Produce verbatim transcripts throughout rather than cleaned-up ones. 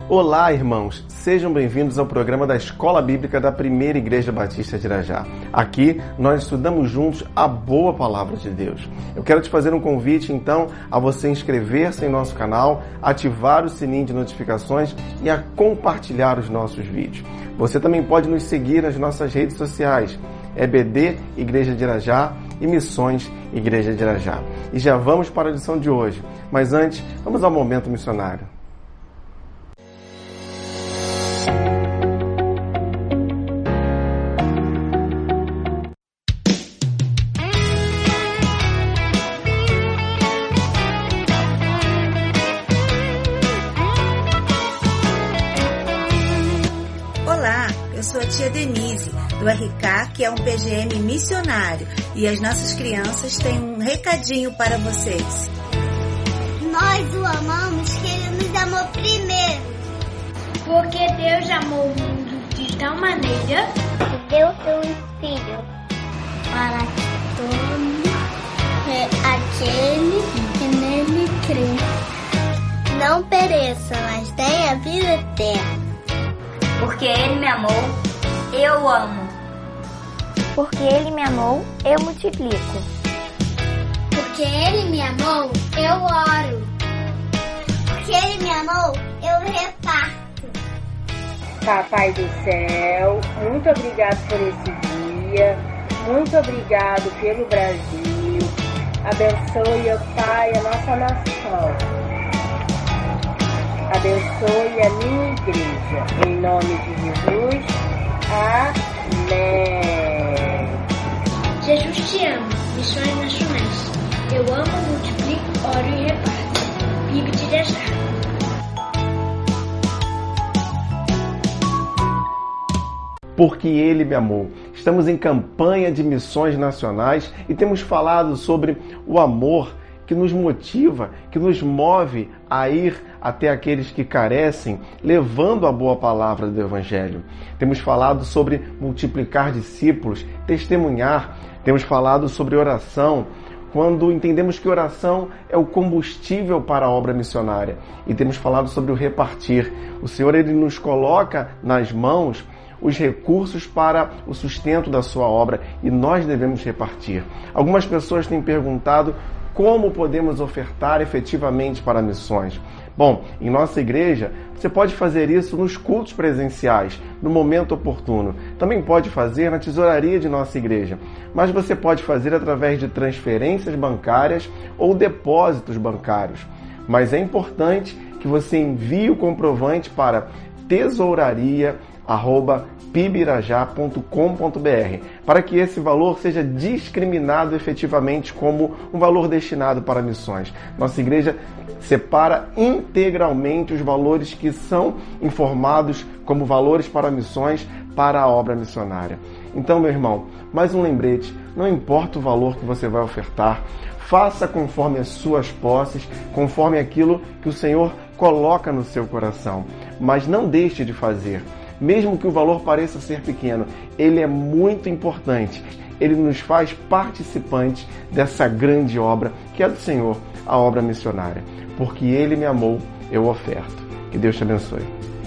Olá, irmãos! Sejam bem-vindos ao programa da Escola Bíblica da Primeira Igreja Batista de Irajá. Aqui, nós estudamos juntos a boa palavra de Deus. Eu quero te fazer um convite, então, a você inscrever-se em nosso canal, ativar o sininho de notificações e a compartilhar os nossos vídeos. Você também pode nos seguir nas nossas redes sociais, E B D Igreja de Irajá e Missões Igreja de Irajá. E já vamos para a lição de hoje. Mas antes, vamos ao momento missionário. Olá, eu sou a tia Denise, do R K, que é um P G M missionário, e as nossas crianças têm um recadinho para vocês. Nós o amamos, que ele nos amou primeiro. Porque Deus amou o mundo de tal maneira que deu seu Filho para que todo aquele que nele crê não pereça, mas tenha vida eterna. Porque Ele me amou, eu amo. Porque Ele me amou, eu multiplico. Porque Ele me amou, eu oro. Porque Ele me amou, eu reparto. Papai do céu, muito obrigado por esse dia. Muito obrigado pelo Brasil. Abençoe, ó Pai, a nossa nação. Abençoe a minha igreja. Em nome de Jesus. Amém. Jesus te ama. Missões nacionais. Eu amo, multiplico, oro e reparto. Bíblia de Irajá. Porque Ele me amou. Estamos em campanha de missões nacionais e temos falado sobre o amor que nos motiva, que nos move a ir até aqueles que carecem, levando a boa palavra do Evangelho. Temos falado sobre multiplicar discípulos, testemunhar. Temos falado sobre oração, quando entendemos que oração é o combustível para a obra missionária. E temos falado sobre o repartir. O Senhor, Ele nos coloca nas mãos os recursos para o sustento da sua obra e nós devemos repartir. Algumas pessoas têm perguntado como podemos ofertar efetivamente para missões. Bom, em nossa igreja, você pode fazer isso nos cultos presenciais, no momento oportuno. Também pode fazer na tesouraria de nossa igreja. Mas você pode fazer através de transferências bancárias ou depósitos bancários. Mas é importante que você envie o comprovante para tesouraria arroba pibirajá ponto com ponto br para que esse valor seja discriminado efetivamente como um valor destinado para missões. Nossa igreja separa integralmente os valores que são informados como valores para missões para a obra missionária. Então, meu irmão, mais um lembrete, não importa o valor que você vai ofertar, faça conforme as suas posses, conforme aquilo que o Senhor coloca no seu coração, mas não deixe de fazer. Mesmo que o valor pareça ser pequeno, ele é muito importante. Ele nos faz participantes dessa grande obra que é do Senhor, a obra missionária. Porque Ele me amou, eu oferto. Que Deus te abençoe.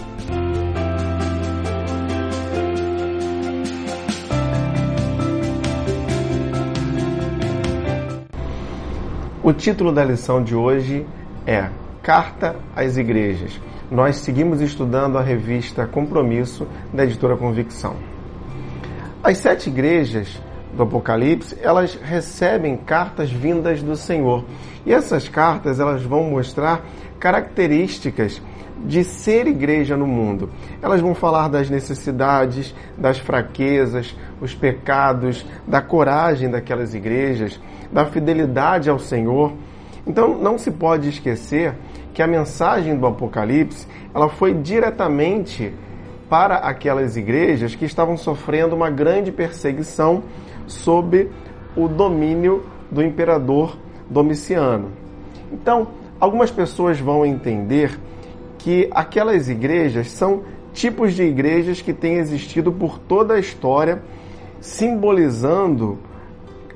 O título da lição de hoje é Carta às Igrejas. Nós seguimos estudando a revista Compromisso, da editora Convicção. As sete igrejas do Apocalipse, elas recebem cartas vindas do Senhor. E essas cartas, elas vão mostrar características de ser igreja no mundo. Elas vão falar das necessidades, das fraquezas, os pecados, da coragem daquelas igrejas, da fidelidade ao Senhor. Então, não se pode esquecer que a mensagem do Apocalipse, ela foi diretamente para aquelas igrejas que estavam sofrendo uma grande perseguição sob o domínio do imperador Domiciano. Então, algumas pessoas vão entender que aquelas igrejas são tipos de igrejas que têm existido por toda a história, simbolizando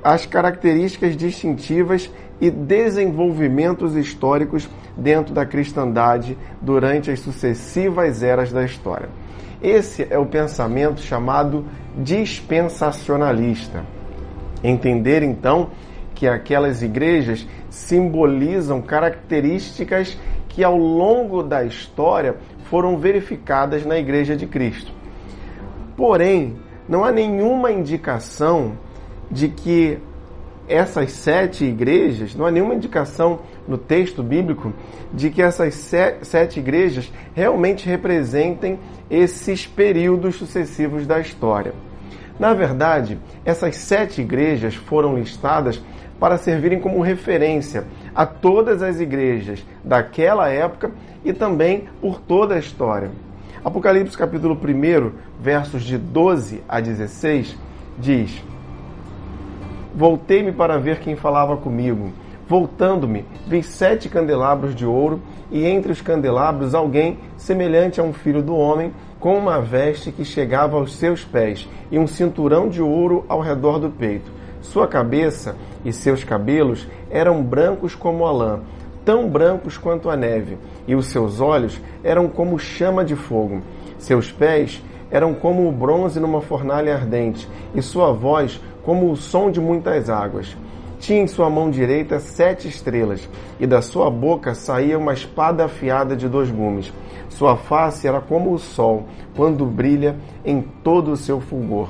as características distintivas e desenvolvimentos históricos dentro da cristandade durante as sucessivas eras da história. Esse é o pensamento chamado dispensacionalista. Entender, então, que aquelas igrejas simbolizam características que ao longo da história foram verificadas na Igreja de Cristo. Porém, não há nenhuma indicação de que essas sete igrejas, não há nenhuma indicação no texto bíblico de que essas sete igrejas realmente representem esses períodos sucessivos da história. Na verdade, essas sete igrejas foram listadas para servirem como referência a todas as igrejas daquela época e também por toda a história. Apocalipse capítulo um, versos de doze a dezesseis, diz: Voltei-me para ver quem falava comigo. Voltando-me, vi sete candelabros de ouro, e entre os candelabros alguém semelhante a um filho do homem, com uma veste que chegava aos seus pés, e um cinturão de ouro ao redor do peito. Sua cabeça e seus cabelos eram brancos como a lã, tão brancos quanto a neve, e os seus olhos eram como chama de fogo. Seus pés eram como o bronze numa fornalha ardente, e sua voz como o som de muitas águas. Tinha em sua mão direita sete estrelas, e da sua boca saía uma espada afiada de dois gumes. Sua face era como o sol, quando brilha em todo o seu fulgor.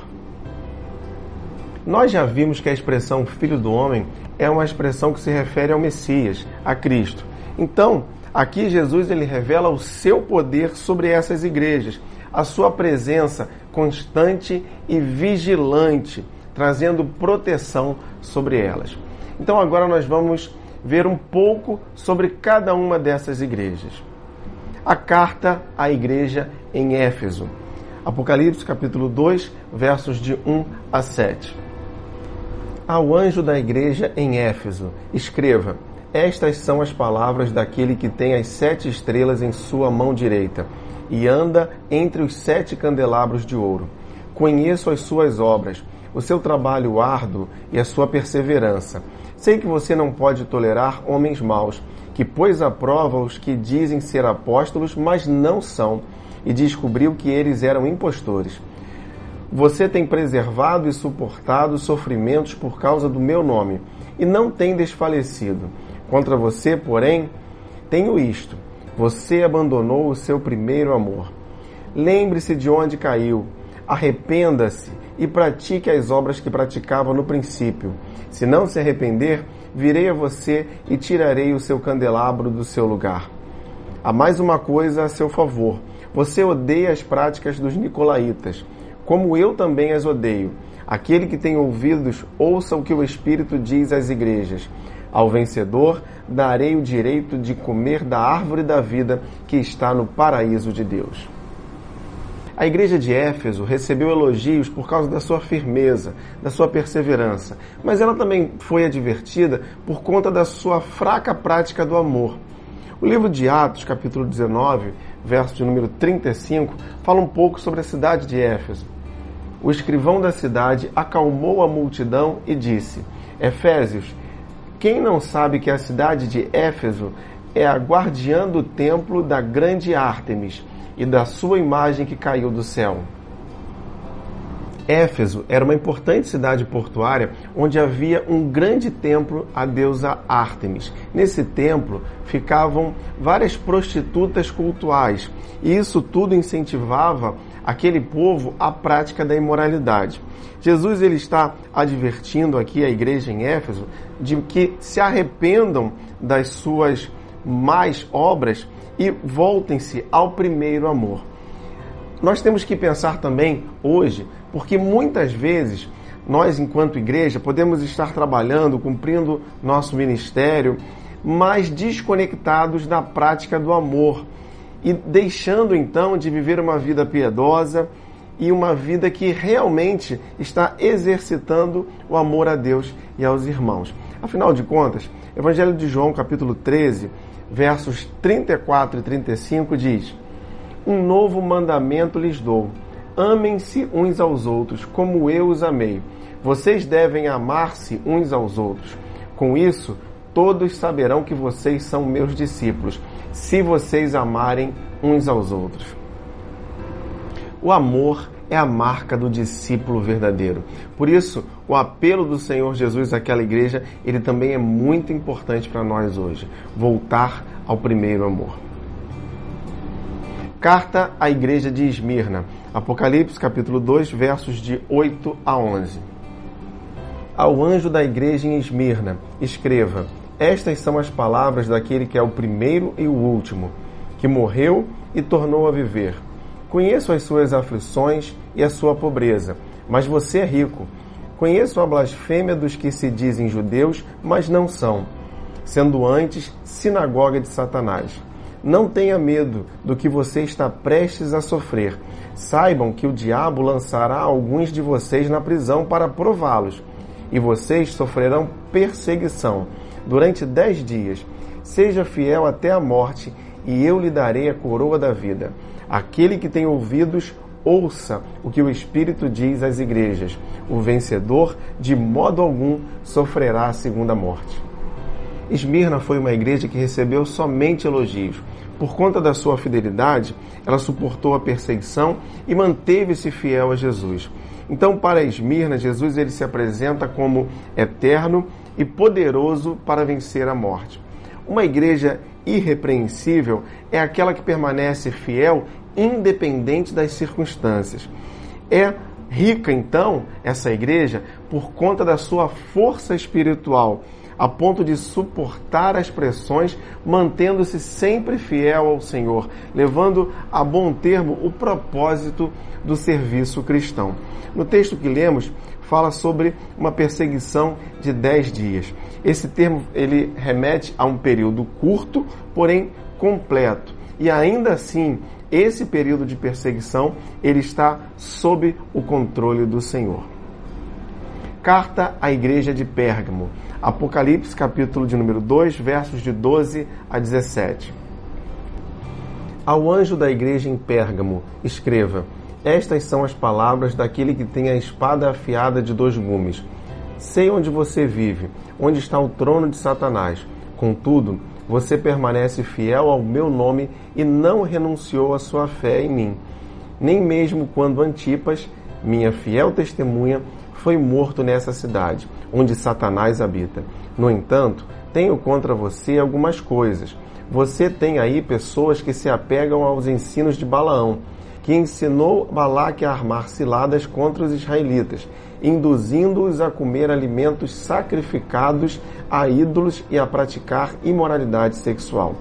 Nós já vimos que a expressão Filho do Homem é uma expressão que se refere ao Messias, a Cristo. Então, aqui Jesus ele revela o seu poder sobre essas igrejas, a sua presença constante e vigilante, trazendo proteção sobre elas. Então agora nós vamos ver um pouco sobre cada uma dessas igrejas. A carta à igreja em Éfeso. Apocalipse capítulo dois, versos de um a sete. Ao anjo da igreja em Éfeso, escreva: Estas são as palavras daquele que tem as sete estrelas em sua mão direita e anda entre os sete candelabros de ouro. Conheço as suas obras, o seu trabalho árduo e a sua perseverança. Sei que você não pode tolerar homens maus, que pôs à prova os que dizem ser apóstolos, mas não são, e descobriu que eles eram impostores. Você tem preservado e suportado sofrimentos por causa do meu nome, e não tem desfalecido. Contra você, porém, tenho isto: você abandonou o seu primeiro amor. Lembre-se de onde caiu, arrependa-se e pratique as obras que praticava no princípio. Se não se arrepender, virei a você e tirarei o seu candelabro do seu lugar. Há mais uma coisa a seu favor. Você odeia as práticas dos nicolaítas, como eu também as odeio. Aquele que tem ouvidos, ouça o que o Espírito diz às igrejas. Ao vencedor, darei o direito de comer da árvore da vida que está no paraíso de Deus. A igreja de Éfeso recebeu elogios por causa da sua firmeza, da sua perseverança, mas ela também foi advertida por conta da sua fraca prática do amor. O livro de Atos, capítulo dezenove, verso de número trinta e cinco, fala um pouco sobre a cidade de Éfeso. O escrivão da cidade acalmou a multidão e disse: Efésios, quem não sabe que a cidade de Éfeso é a guardiã do templo da grande Ártemis e da sua imagem que caiu do céu? Éfeso era uma importante cidade portuária onde havia um grande templo à deusa Ártemis. Nesse templo ficavam várias prostitutas cultuais, e isso tudo incentivava aquele povo à prática da imoralidade. Jesus ele está advertindo aqui a igreja em Éfeso de que se arrependam das suas más obras e voltem-se ao primeiro amor. Nós temos que pensar também hoje, porque muitas vezes nós, enquanto igreja, podemos estar trabalhando, cumprindo nosso ministério, mas desconectados da prática do amor e deixando então de viver uma vida piedosa e uma vida que realmente está exercitando o amor a Deus e aos irmãos. Afinal de contas, Evangelho de João, capítulo treze, versos trinta e quatro e trinta e cinco diz: Um novo mandamento lhes dou: amem-se uns aos outros, como eu os amei. Vocês devem amar-se uns aos outros. Com isso, todos saberão que vocês são meus discípulos, se vocês amarem uns aos outros. O amor é a marca do discípulo verdadeiro. Por isso, o apelo do Senhor Jesus àquela igreja, ele também é muito importante para nós hoje. Voltar ao primeiro amor. Carta à igreja de Esmirna. Apocalipse, capítulo dois, versos de oito a onze. Ao anjo da igreja em Esmirna, escreva: estas são as palavras daquele que é o primeiro e o último, que morreu e tornou a viver. Conheço as suas aflições e a sua pobreza, mas você é rico. Conheço a blasfêmia dos que se dizem judeus, mas não são, sendo antes sinagoga de Satanás. Não tenha medo do que você está prestes a sofrer. Saibam que o diabo lançará alguns de vocês na prisão para prová-los, e vocês sofrerão perseguição durante dez dias. Seja fiel até a morte, e eu lhe darei a coroa da vida. Aquele que tem ouvidos, ouça o que o Espírito diz às igrejas. O vencedor, de modo algum, sofrerá a segunda morte. Esmirna foi uma igreja que recebeu somente elogios. Por conta da sua fidelidade, ela suportou a perseguição e manteve-se fiel a Jesus. Então, para Esmirna, Jesus ele se apresenta como eterno e poderoso para vencer a morte. Uma igreja irrepreensível é aquela que permanece fiel independente das circunstâncias. É rica, então, essa igreja por conta da sua força espiritual, a ponto de suportar as pressões, mantendo-se sempre fiel ao Senhor, levando a bom termo o propósito do serviço cristão. No texto que lemos, fala sobre uma perseguição de dez dias. Esse termo ele remete a um período curto, porém completo. E ainda assim, esse período de perseguição ele está sob o controle do Senhor. Carta à igreja de Pérgamo. Apocalipse, capítulo de número dois, versos de doze a dezessete. Ao anjo da igreja em Pérgamo, escreva: estas são as palavras daquele que tem a espada afiada de dois gumes. Sei onde você vive, onde está o trono de Satanás. Contudo, você permanece fiel ao meu nome e não renunciou à sua fé em mim. Nem mesmo quando Antipas, minha fiel testemunha, foi morto nessa cidade, onde Satanás habita. No entanto, tenho contra você algumas coisas. Você tem aí pessoas que se apegam aos ensinos de Balaão, que ensinou Balaque a armar ciladas contra os israelitas, induzindo-os a comer alimentos sacrificados a ídolos e a praticar imoralidade sexual.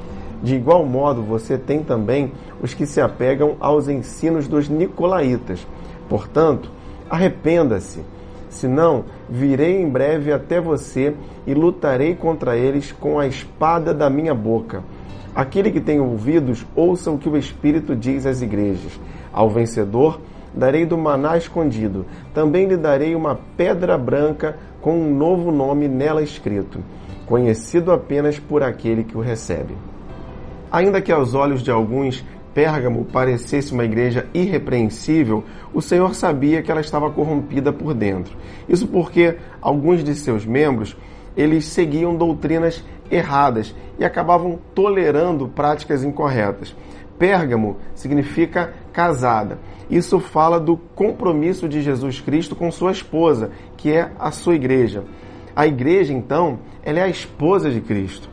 De igual modo, você tem também os que se apegam aos ensinos dos nicolaítas. Portanto, arrependa-se, senão virei em breve até você e lutarei contra eles com a espada da minha boca. Aquele que tem ouvidos, ouça o que o Espírito diz às igrejas. Ao vencedor, darei do maná escondido. Também lhe darei uma pedra branca com um novo nome nela escrito, conhecido apenas por aquele que o recebe. Ainda que aos olhos de alguns Pérgamo parecesse uma igreja irrepreensível, o Senhor sabia que ela estava corrompida por dentro. Isso porque alguns de seus membros, eles seguiam doutrinas erradas e acabavam tolerando práticas incorretas. Pérgamo significa casada. Isso fala do compromisso de Jesus Cristo com sua esposa, que é a sua igreja. A igreja, então, ela é a esposa de Cristo.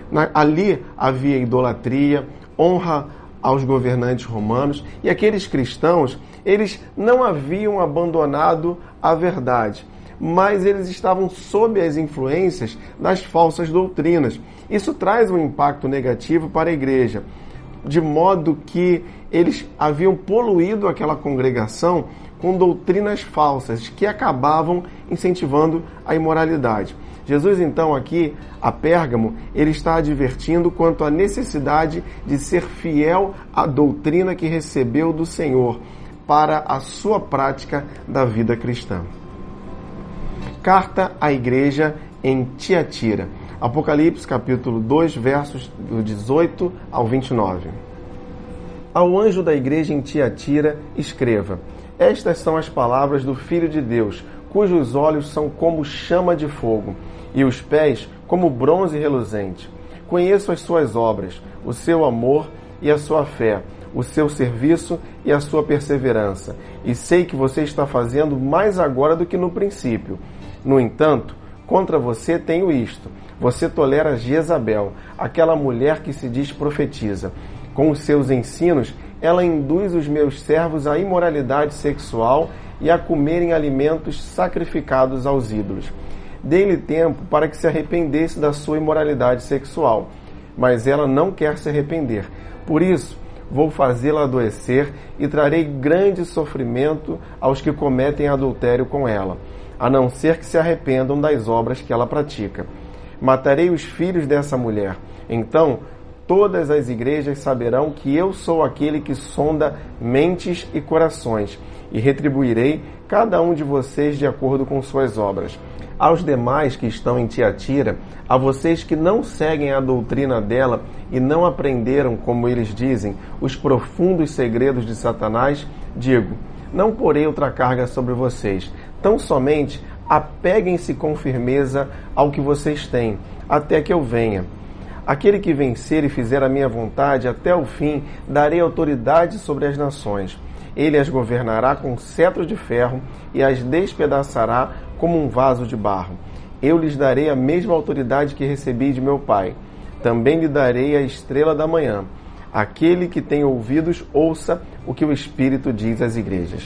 Ali havia idolatria, honra aos governantes romanos, e aqueles cristãos, eles não haviam abandonado a verdade, mas eles estavam sob as influências das falsas doutrinas. Isso traz um impacto negativo para a igreja, de modo que eles haviam poluído aquela congregação com doutrinas falsas que acabavam incentivando a imoralidade. Jesus, então, aqui, a Pérgamo, ele está advertindo quanto à necessidade de ser fiel à doutrina que recebeu do Senhor para a sua prática da vida cristã. Carta à igreja em Tiatira. Apocalipse, capítulo dois, versos do dezoito ao vinte e nove. Ao anjo da igreja em Tiatira, escreva: estas são as palavras do Filho de Deus, cujos olhos são como chama de fogo, e os pés como bronze reluzente. Conheço as suas obras, o seu amor e a sua fé, o seu serviço e a sua perseverança, e sei que você está fazendo mais agora do que no princípio. No entanto, contra você tenho isto: você tolera Jezabel, aquela mulher que se diz profetiza. Com os seus ensinos, ela induz os meus servos à imoralidade sexual e a comerem alimentos sacrificados aos ídolos. Dei-lhe tempo para que se arrependesse da sua imoralidade sexual, mas ela não quer se arrepender. Por isso, vou fazê-la adoecer e trarei grande sofrimento aos que cometem adultério com ela, a não ser que se arrependam das obras que ela pratica. Matarei os filhos dessa mulher. Então, todas as igrejas saberão que eu sou aquele que sonda mentes e corações, e retribuirei cada um de vocês de acordo com suas obras. Aos demais que estão em Tiatira, a vocês que não seguem a doutrina dela e não aprenderam, como eles dizem, os profundos segredos de Satanás, digo: não porei outra carga sobre vocês. Tão somente apeguem-se com firmeza ao que vocês têm, até que eu venha. Aquele que vencer e fizer a minha vontade até o fim, darei autoridade sobre as nações. Ele as governará com cetro de ferro e as despedaçará como um vaso de barro. Eu lhes darei a mesma autoridade que recebi de meu Pai. Também lhe darei a estrela da manhã. Aquele que tem ouvidos, ouça o que o Espírito diz às igrejas.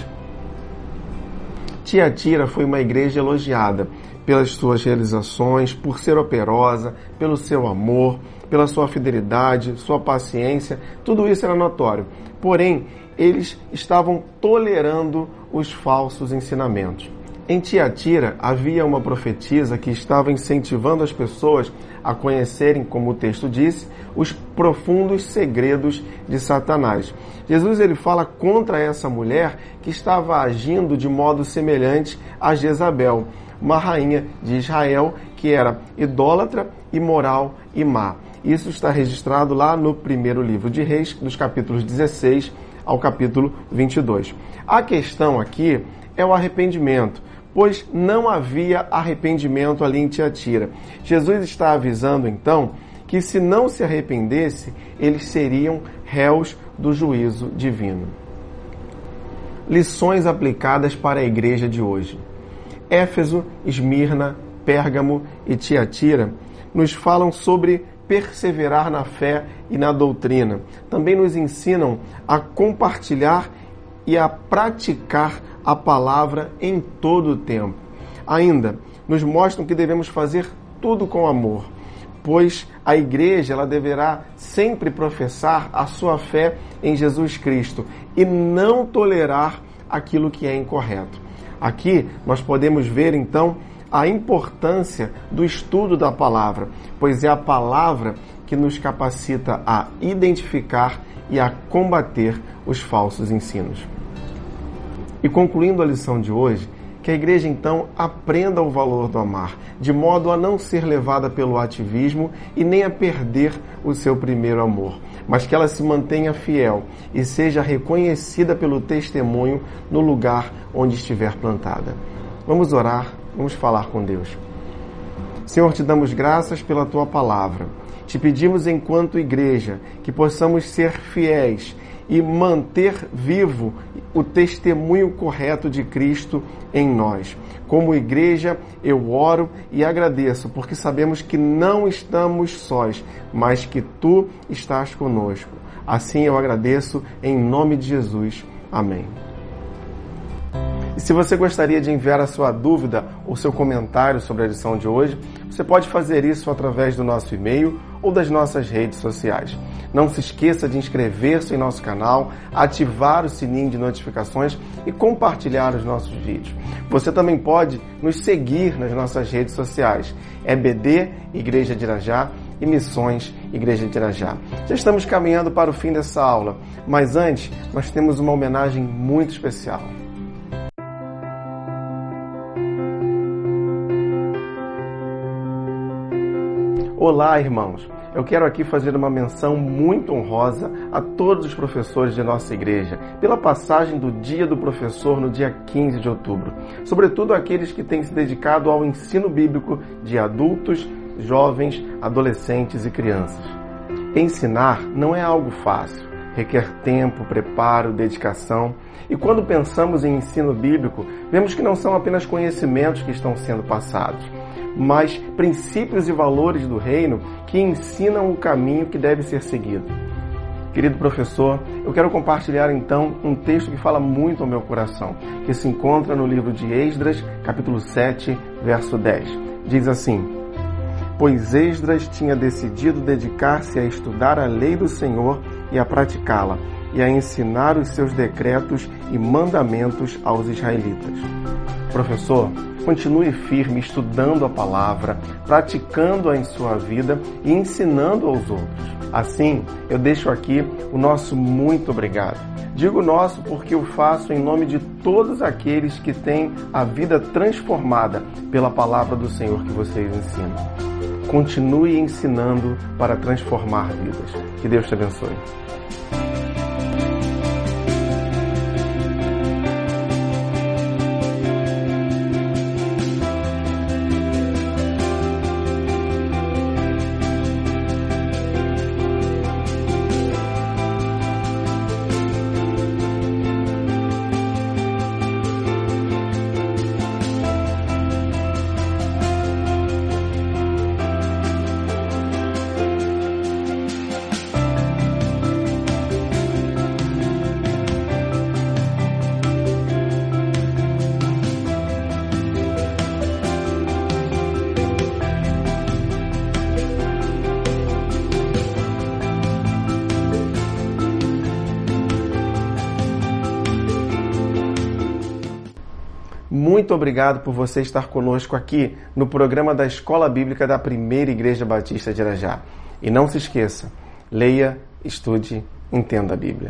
Tiatira foi uma igreja elogiada pelas suas realizações, por ser operosa, pelo seu amor, pela sua fidelidade, sua paciência. Tudo isso era notório. Porém, eles estavam tolerando os falsos ensinamentos. Em Tiatira havia uma profetisa que estava incentivando as pessoas a conhecerem, como o texto disse, os profundos segredos de Satanás. Jesus ele fala contra essa mulher que estava agindo de modo semelhante a Jezabel, uma rainha de Israel que era idólatra, imoral e má. Isso está registrado lá no primeiro livro de Reis, dos capítulos dezesseis ao capítulo vinte e dois. A questão aqui é o arrependimento, pois não havia arrependimento ali em Tiatira. Jesus está avisando, então, que se não se arrependesse, eles seriam réus do juízo divino. Lições aplicadas para a igreja de hoje. Éfeso, Esmirna, Pérgamo e Tiatira nos falam sobre perseverar na fé e na doutrina. Também nos ensinam a compartilhar e a praticar a palavra em todo o tempo. Ainda nos mostram que devemos fazer tudo com amor, pois a igreja ela deverá sempre professar a sua fé em Jesus Cristo e não tolerar aquilo que é incorreto. Aqui nós podemos ver então a importância do estudo da palavra, pois é a palavra que nos capacita a identificar e a combater os falsos ensinos. E concluindo a lição de hoje, que a igreja então aprenda o valor do amar, de modo a não ser levada pelo ativismo e nem a perder o seu primeiro amor, mas que ela se mantenha fiel e seja reconhecida pelo testemunho no lugar onde estiver plantada. Vamos orar, vamos falar com Deus. Senhor, te damos graças pela tua palavra. Te pedimos enquanto igreja que possamos ser fiéis e manter vivo o testemunho correto de Cristo em nós. Como igreja, eu oro e agradeço, porque sabemos que não estamos sós, mas que Tu estás conosco. Assim eu agradeço em nome de Jesus. Amém. E se você gostaria de enviar a sua dúvida ou seu comentário sobre a lição de hoje, você pode fazer isso através do nosso e-mail ou das nossas redes sociais. Não se esqueça de inscrever-se em nosso canal, ativar o sininho de notificações e compartilhar os nossos vídeos. Você também pode nos seguir nas nossas redes sociais, E B D, Igreja de Irajá, e Missões, Igreja de Irajá. Já estamos caminhando para o fim dessa aula, mas antes nós temos uma homenagem muito especial. Olá, irmãos! eu quero aqui fazer uma menção muito honrosa a todos os professores de nossa igreja, pela passagem do Dia do Professor no dia quinze de outubro. Sobretudo aqueles que têm se dedicado ao ensino bíblico de adultos, jovens, adolescentes e crianças. Ensinar não é algo fácil, requer tempo, preparo, dedicação. E quando pensamos em ensino bíblico, vemos que não são apenas conhecimentos que estão sendo passados, mas princípios e valores do reino que ensinam o caminho que deve ser seguido. Querido professor, eu quero compartilhar então um texto que fala muito ao meu coração, que se encontra no livro de Esdras, capítulo sete, verso dez. Diz assim: Pois Esdras tinha decidido dedicar-se a estudar a lei do Senhor e a praticá-la, e a ensinar os seus decretos e mandamentos aos israelitas. Professor, continue firme estudando a palavra, praticando-a em sua vida e ensinando aos outros. Assim, eu deixo aqui o nosso muito obrigado. Digo nosso porque o faço em nome de todos aqueles que têm a vida transformada pela palavra do Senhor que vocês ensinam. Continue ensinando para transformar vidas. Que Deus te abençoe. Muito obrigado por você estar conosco aqui no programa da Escola Bíblica da Primeira Igreja Batista de Irajá. E não se esqueça, leia, estude, entenda a Bíblia.